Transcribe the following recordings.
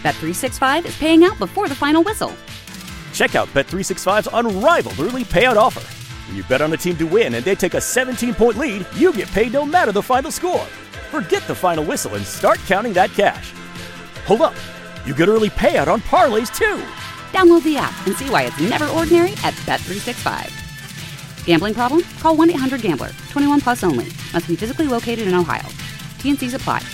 Bet365 is paying out before the final whistle. Check out Bet365's unrivaled early payout offer. When you bet on a team to win and they take a 17-point lead, you get paid no matter the final score. Forget the final whistle and start counting that cash. Hold up. You get early payout on parlays, too. Download the app and see why it's never ordinary at Bet365. Gambling problem? Call 1-800-GAMBLER. 21 plus only. Must be physically located in Ohio. T&Cs apply.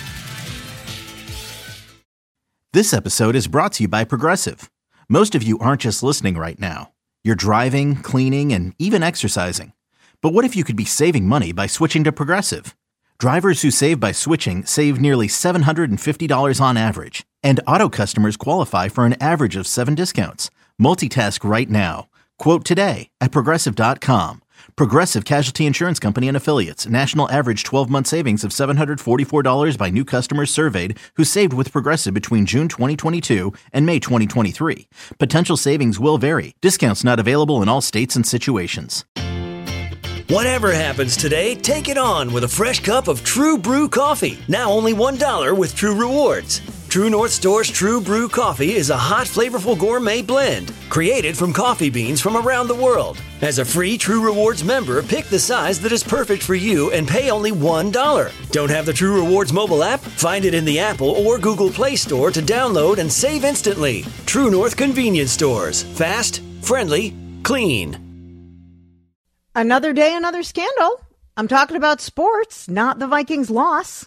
This episode is brought to you by Progressive. Most of you aren't just listening right now. You're driving, cleaning, and even exercising. But what if you could be saving money by switching to Progressive? Drivers who save by switching save nearly $750 on average. And auto customers qualify for an average of 7 discounts. Multitask right now. Quote today at Progressive.com. Progressive Casualty Insurance Company and Affiliates. National average 12-month savings of $744 by new customers surveyed who saved with Progressive between June 2022 and May 2023. Potential savings will vary. Discounts not available in all states and situations. Whatever happens today, take it on with a fresh cup of True Brew coffee. Now only $1 with True Rewards. True North Store's True Brew coffee is a hot, flavorful gourmet blend created from coffee beans from around the world. As a free True Rewards member, pick the size that is perfect for you and pay only $1. Don't have the True Rewards mobile app? Find it in the Apple or Google Play Store to download and save instantly. True North Convenience Stores. Fast, friendly, clean. Another day, another scandal. I'm talking about sports, not the Vikings' loss.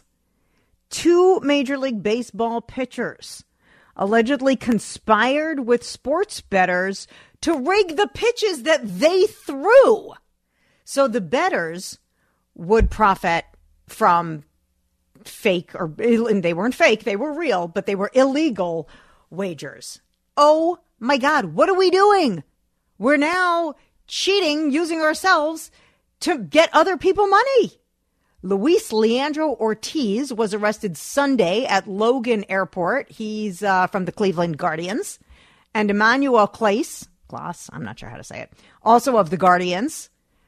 2 Major League Baseball pitchers allegedly conspired with sports bettors to rig the pitches that they threw. So the bettors would profit from fake, or they weren't fake, they were real, but they were illegal wagers. Oh my God, what are we doing? We're now cheating, using ourselves to get other people money. Luis Leandro Ortiz was arrested Sunday at Logan Airport. He's from the Cleveland Guardians. And Emmanuel Clase, I'm not sure how to say it, also of the Guardians,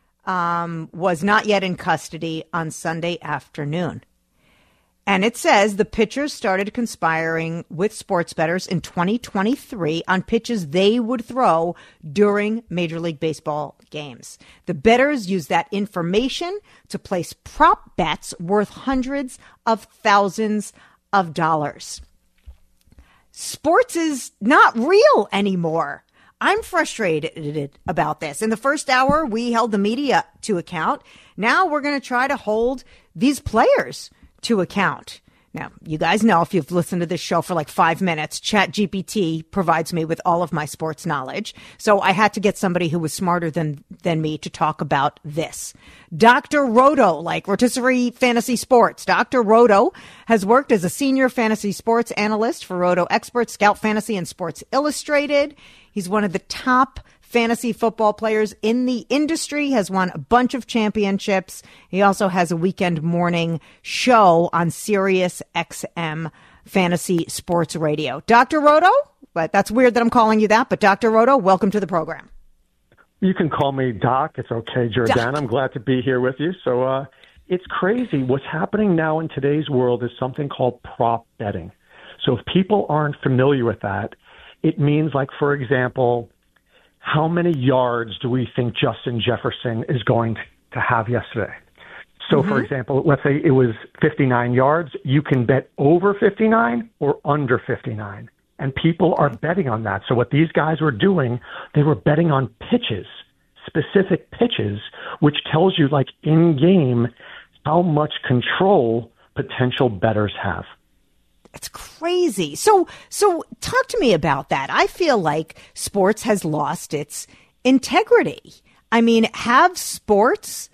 was not yet in custody on Sunday afternoon. And it says the pitchers started conspiring with sports bettors in 2023 on pitches they would throw during Major League Baseball games. The bettors used that information to place prop bets worth hundreds of thousands of dollars. Sports is not real anymore. I'm frustrated about this. In the first hour, we held the media to account. Now we're going to try to hold these players to account. Now, you guys know, if you've listened to this show for like 5 minutes, ChatGPT provides me with all of my sports knowledge. So I had to get somebody who was smarter than me to talk about this. Dr. Roto, like Rotisserie Fantasy Sports. Dr. Roto has worked as a senior fantasy sports analyst for Roto Experts, Scout Fantasy, and Sports Illustrated. He's one of the top fantasy football players in the industry, has won a bunch of championships. He also has a weekend morning show on Sirius XM Fantasy Sports Radio. Dr. Roto, but that's weird that I'm calling you that, but Dr. Roto, welcome to the program. You can call me Doc. It's okay, Jordan. Doc. I'm glad to be here with you. So it's crazy. What's happening now in today's world is something called prop betting. So if people aren't familiar with that, it means, like, for example, how many yards do we think Justin Jefferson is going to have yesterday? So, for example, let's say it was 59 yards. You can bet over 59 or under 59. And people are betting on that. So what these guys were doing, they were betting on pitches, specific pitches, which tells you, like, in-game how much control potential bettors have. It's crazy. So talk to me about that. I feel like sports has lost its integrity. I mean, has sports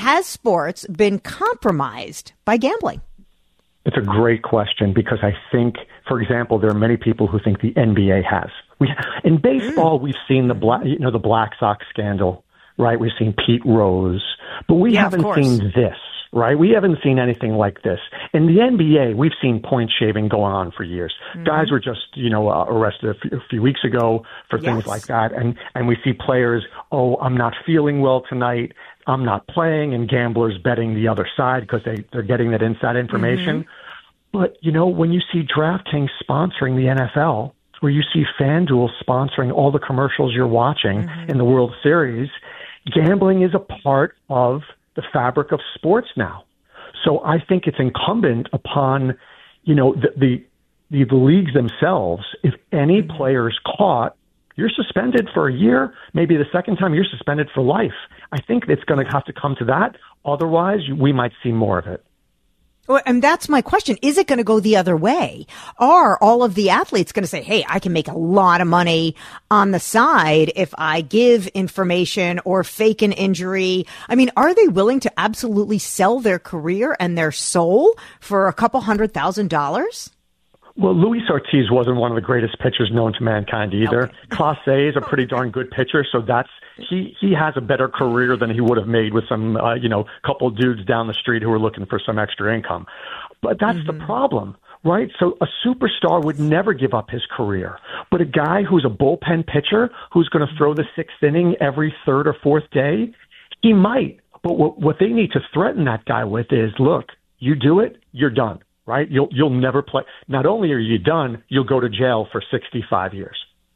been compromised by gambling? It's a great question because I think, for example, there are many people who think the NBA has. In baseball, we've seen the Black Sox scandal, right? We've seen Pete Rose, but we haven't seen this. Right? We haven't seen anything like this. In the NBA, we've seen point shaving going on for years. Guys were just, arrested a few weeks ago for things like that. And we see players, I'm not feeling well tonight, I'm not playing, and gamblers betting the other side because they're getting that inside information. But, when you see DraftKings sponsoring the NFL, where you see FanDuel sponsoring all the commercials you're watching in the World Series, gambling is a part of the fabric of sports now. So I think it's incumbent upon, the leagues themselves. If any player's caught, you're suspended for a year. Maybe the second time you're suspended for life. I think it's going to have to come to that. Otherwise, we might see more of it. Well, and that's my question. Is it going to go the other way? Are all of the athletes going to say, hey, I can make a lot of money on the side if I give information or fake an injury? I mean, are they willing to absolutely sell their career and their soul for a couple $100,000? Well, Luis Ortiz wasn't one of the greatest pitchers known to mankind either. Okay. Clase is a pretty darn good pitcher, so he has a better career than he would have made with some couple dudes down the street who were looking for some extra income. But that's the problem, right? So a superstar would never give up his career, but a guy who's a bullpen pitcher who's going to throw the sixth inning every third or fourth day, he might. But what they need to threaten that guy with is, look, you do it, you're done. Right? You'll never play. Not only are you done, you'll go to jail for 65 years.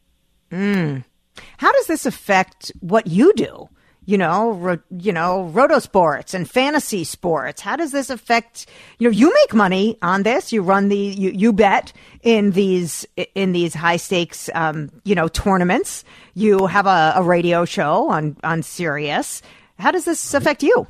How does this affect what you do? Roto sports and fantasy sports. How does this affect? You make money on this. You run you bet in these high stakes tournaments. You have a radio show on Sirius. How does this affect you?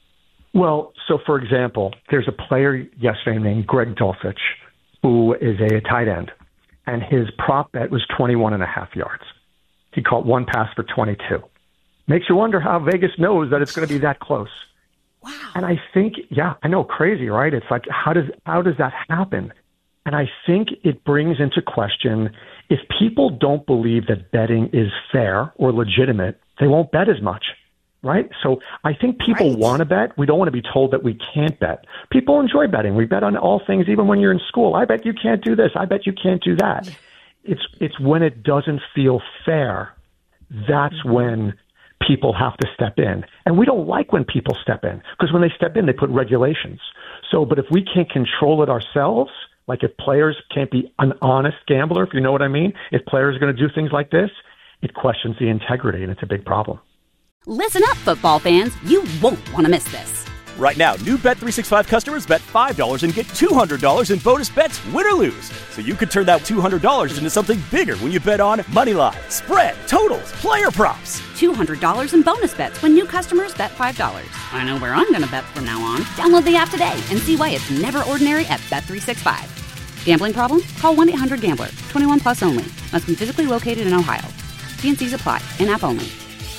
Well, so for example, there's a player yesterday named Greg Dulcich, who is a tight end, and his prop bet was 21.5 yards. He caught one pass for 22. Makes you wonder how Vegas knows that it's going to be that close. Wow. And I think, I know, crazy, right? It's like, how does that happen? And I think it brings into question, if people don't believe that betting is fair or legitimate, they won't bet as much. Right? So I think people want to bet. We don't want to be told that we can't bet. People enjoy betting. We bet on all things, even when you're in school. I bet you can't do this. I bet you can't do that. It's when it doesn't feel fair, that's when people have to step in. And we don't like when people step in, because when they step in, they put regulations. But if we can't control it ourselves, like if players can't be an honest gambler, if you know what I mean, if players are going to do things like this, it questions the integrity, and it's a big problem. Listen up, football fans. You won't want to miss this. Right now, new Bet365 customers bet $5 and get $200 in bonus bets, win or lose. So you could turn that $200 into something bigger when you bet on money line, spread, totals, player props. $200 in bonus bets when new customers bet $5. I know where I'm going to bet from now on. Download the app today and see why it's never ordinary at Bet365. Gambling problem? Call 1-800-GAMBLER. 21 plus only. Must be physically located in Ohio. T&Cs apply. In-app only.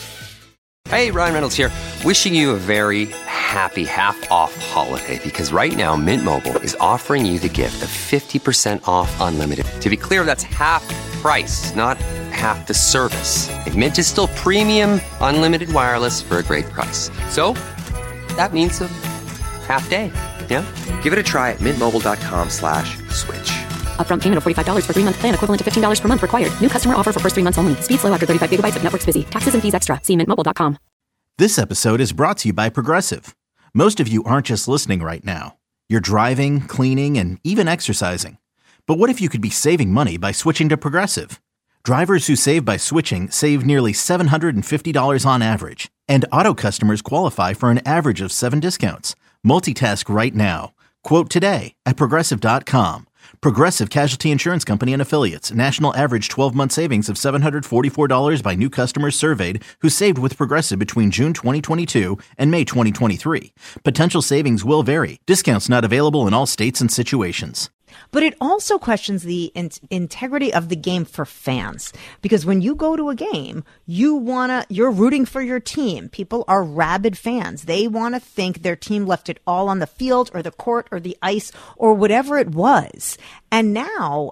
Hey, Ryan Reynolds here. Wishing you a very happy half-off holiday, because right now Mint Mobile is offering you the gift of 50% off unlimited. To be clear, that's half price, not half the service. And Mint is still premium unlimited wireless for a great price. So that means a half day. Yeah? Give it a try at mintmobile.com/switch. Upfront payment of $45 for 3-month plan, equivalent to $15 per month required. New customer offer for first 3 months only. Speed slow after 35 gigabytes if network's busy. Taxes and fees extra. See mintmobile.com. This episode is brought to you by Progressive. Most of you aren't just listening right now. You're driving, cleaning, and even exercising. But what if you could be saving money by switching to Progressive? Drivers who save by switching save nearly $750 on average. And auto customers qualify for an average of 7 discounts. Multitask right now. Quote today at Progressive.com. Progressive Casualty Insurance Company and Affiliates. National average 12-month savings of $744 by new customers surveyed who saved with Progressive between June 2022 and May 2023. Potential savings will vary. Discounts not available in all states and situations. But it also questions the integrity of the game for fans, because when you go to a game, you're rooting for your team. People are rabid fans. They want to think their team left it all on the field or the court or the ice or whatever it was. And now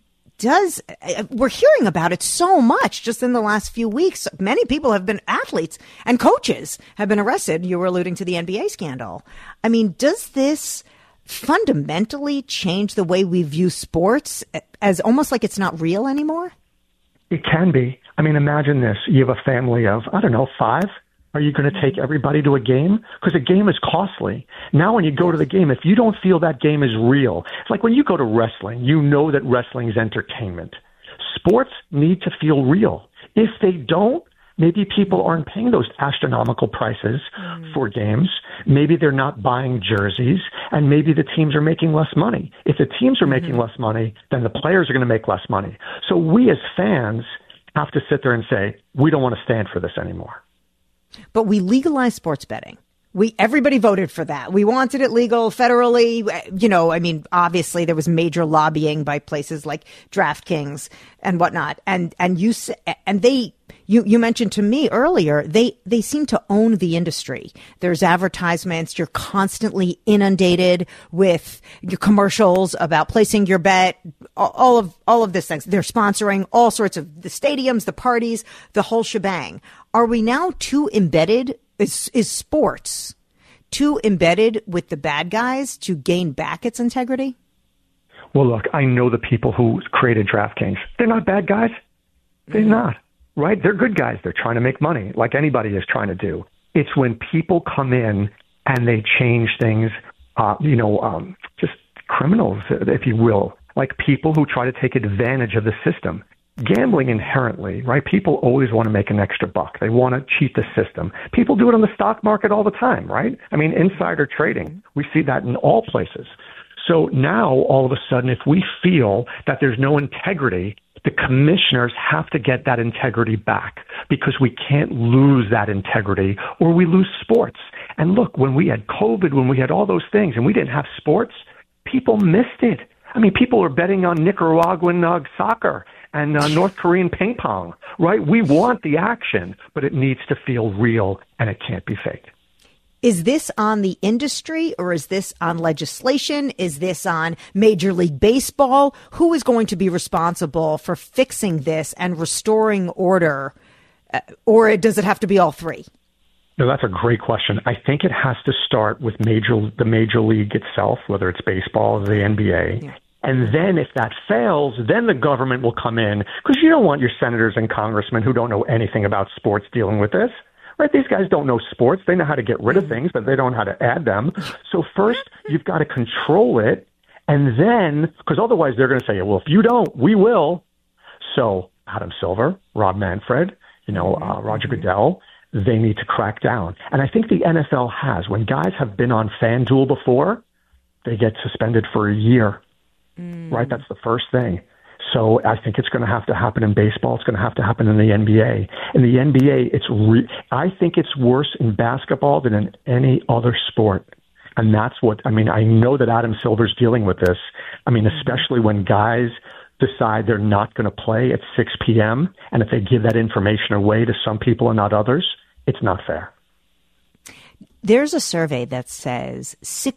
we're hearing about it so much just in the last few weeks. Many people have been athletes and coaches have been arrested. You were alluding to the NBA scandal. I mean, does this fundamentally change the way we view sports as almost like it's not real anymore? It can be. I mean, imagine this. You have a family of, 5, Are you going to take everybody to a game? Because a game is costly. Now when you go to the game, if you don't feel that game is real, it's like when you go to wrestling, you know that wrestling is entertainment. Sports need to feel real. If they don't, maybe people aren't paying those astronomical prices for games. Maybe they're not buying jerseys, and maybe the teams are making less money. If the teams are making less money, then the players are going to make less money. So we as fans have to sit there and say, we don't want to stand for this anymore. But we legalized sports betting. Everybody voted for that. We wanted it legal federally. You know, I mean, obviously there was major lobbying by places like DraftKings and whatnot. And you mentioned to me earlier, they seem to own the industry. There's advertisements. You're constantly inundated with your commercials about placing your bet, all of this things. They're sponsoring all sorts of the stadiums, the parties, the whole shebang. Are we now too embedded? Is sports too embedded with the bad guys to gain back its integrity? Well, look, I know the people who created DraftKings. They're not bad guys. They're not, right? They're good guys. They're trying to make money like anybody is trying to do. It's when people come in and they change things, just criminals, if you will, like people who try to take advantage of the system. Gambling inherently, right? People always want to make an extra buck. They want to cheat the system. People do it on the stock market all the time, right? I mean, insider trading, we see that in all places. So now, all of a sudden, if we feel that there's no integrity, the commissioners have to get that integrity back because we can't lose that integrity or we lose sports. And look, when we had COVID, when we had all those things and we didn't have sports, people missed it. I mean, people are betting on Nicaraguan soccer and North Korean ping pong, right? We want the action, but it needs to feel real and it can't be faked. Is this on the industry or is this on legislation? Is this on Major League Baseball? Who is going to be responsible for fixing this and restoring order? Or does it have to be all three? No, that's a great question. I think it has to start with the Major League itself, whether it's baseball or the NBA. Yeah. And then if that fails, then the government will come in because you don't want your senators and congressmen who don't know anything about sports dealing with this. Right? These guys don't know sports. They know how to get rid of things, but they don't know how to add them. So first, you've got to control it. And then, because otherwise they're going to say, well, if you don't, we will. So Adam Silver, Rob Manfred, Roger Goodell, they need to crack down. And I think the NFL has. When guys have been on FanDuel before, they get suspended for a year. Right? That's the first thing. So I think it's going to have to happen in baseball. It's going to have to happen in the NBA. In the NBA, I think it's worse in basketball than in any other sport. And that's what, I mean, I know that Adam Silver's dealing with this. I mean, especially when guys decide they're not going to play at 6 p.m. And if they give that information away to some people and not others, it's not fair. There's a survey that says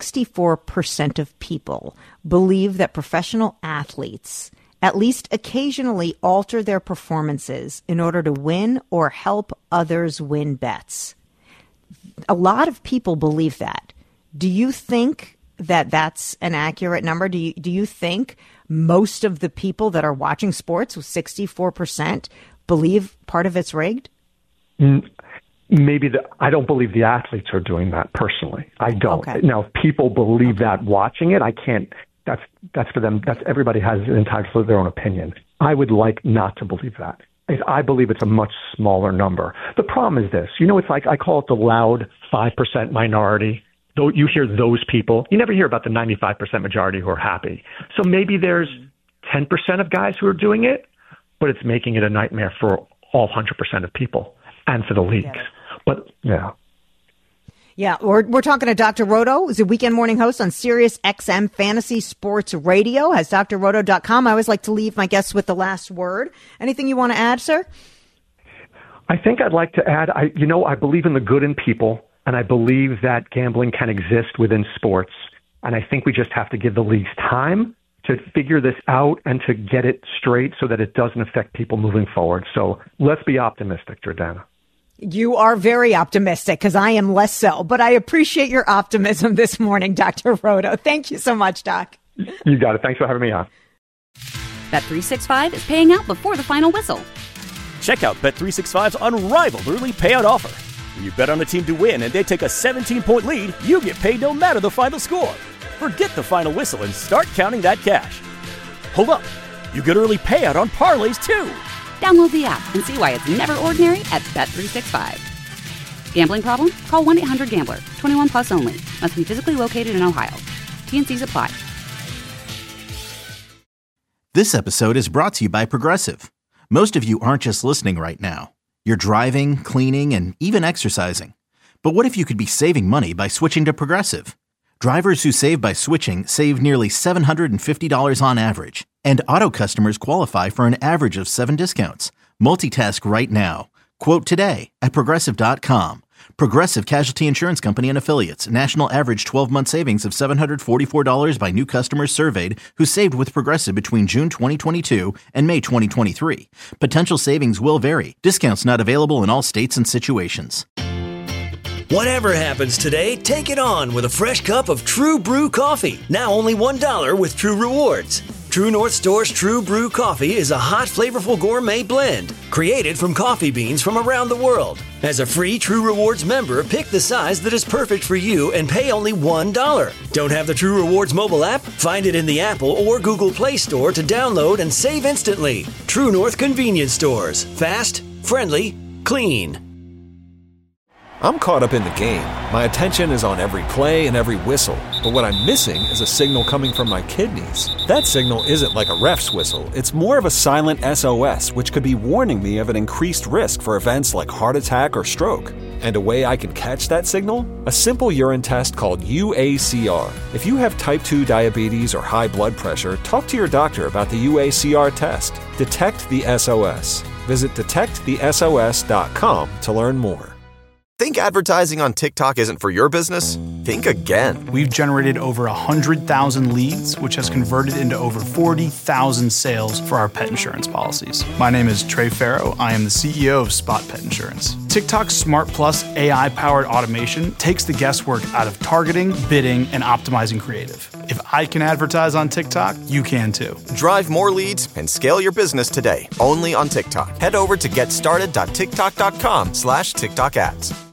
64% of people believe that professional athletes at least occasionally alter their performances in order to win or help others win bets. A lot of people believe that. Do you think that that's an accurate number? Do you think most of the people that are watching sports, with 64%, believe part of it's rigged? I don't believe the athletes are doing that personally. I don't. Okay. Now, if people believe that watching it, I can't. That's for them. That's everybody has entitled to their own opinion. I would like not to believe that. I believe it's a much smaller number. The problem is this. It's like I call it the loud 5% minority. Though you hear those people, you never hear about the 95% majority who are happy. So maybe there's 10% of guys who are doing it, but it's making it a nightmare for all 100% of people and for the leagues. Yeah. But yeah. Yeah, we're talking to Dr. Roto, who's a weekend morning host on Sirius XM Fantasy Sports Radio, has drroto.com. I always like to leave my guests with the last word. Anything you want to add, sir? I think I'd like to add, I believe in the good in people, and I believe that gambling can exist within sports. And I think we just have to give the leagues time to figure this out and to get it straight so that it doesn't affect people moving forward. So let's be optimistic, Jordana. You are very optimistic because I am less so, but I appreciate your optimism this morning, Dr. Roto. Thank you so much, Doc. You got it. Thanks for having me on. Bet365 is paying out before the final whistle. Check out Bet365's unrivaled early payout offer. When you bet on a team to win and they take a 17-point lead, you get paid no matter the final score. Forget the final whistle and start counting that cash. Hold up. You get early payout on parlays, too. Download the app and see why it's never ordinary at Bet365. Gambling problem? Call 1-800-GAMBLER. 21 plus only. Must be physically located in Ohio. T&Cs apply. This episode is brought to you by Progressive. Most of you aren't just listening right now. You're driving, cleaning, and even exercising. But what if you could be saving money by switching to Progressive? Drivers who save by switching save nearly $750 on average. And auto customers qualify for an average of 7 discounts. Multitask right now. Quote today at Progressive.com. Progressive Casualty Insurance Company and Affiliates. National average 12-month savings of $744 by new customers surveyed who saved with Progressive between June 2022 and May 2023. Potential savings will vary. Discounts not available in all states and situations. Whatever happens today, take it on with a fresh cup of True Brew coffee. Now only $1 with True Rewards. True North Store's True Brew coffee is a hot, flavorful gourmet blend created from coffee beans from around the world. As a free True Rewards member, pick the size that is perfect for you and pay only $1. Don't have the True Rewards mobile app? Find it in the Apple or Google Play Store to download and save instantly. True North Convenience Stores. Fast, friendly, clean. I'm caught up in the game. My attention is on every play and every whistle. But what I'm missing is a signal coming from my kidneys. That signal isn't like a ref's whistle. It's more of a silent SOS, which could be warning me of an increased risk for events like heart attack or stroke. And a way I can catch that signal? A simple urine test called UACR. If you have type 2 diabetes or high blood pressure, talk to your doctor about the UACR test. Detect the SOS. Visit detectthesos.com to learn more. Think advertising on TikTok isn't for your business? Think again. We've generated over 100,000 leads, which has converted into over 40,000 sales for our pet insurance policies. My name is Trey Farrow. I am the CEO of Spot Pet Insurance. TikTok's Smart Plus AI-powered automation takes the guesswork out of targeting, bidding, and optimizing creative. If I can advertise on TikTok, you can too. Drive more leads and scale your business today, only on TikTok. Head over to getstarted.tiktok.com/TikTok ads.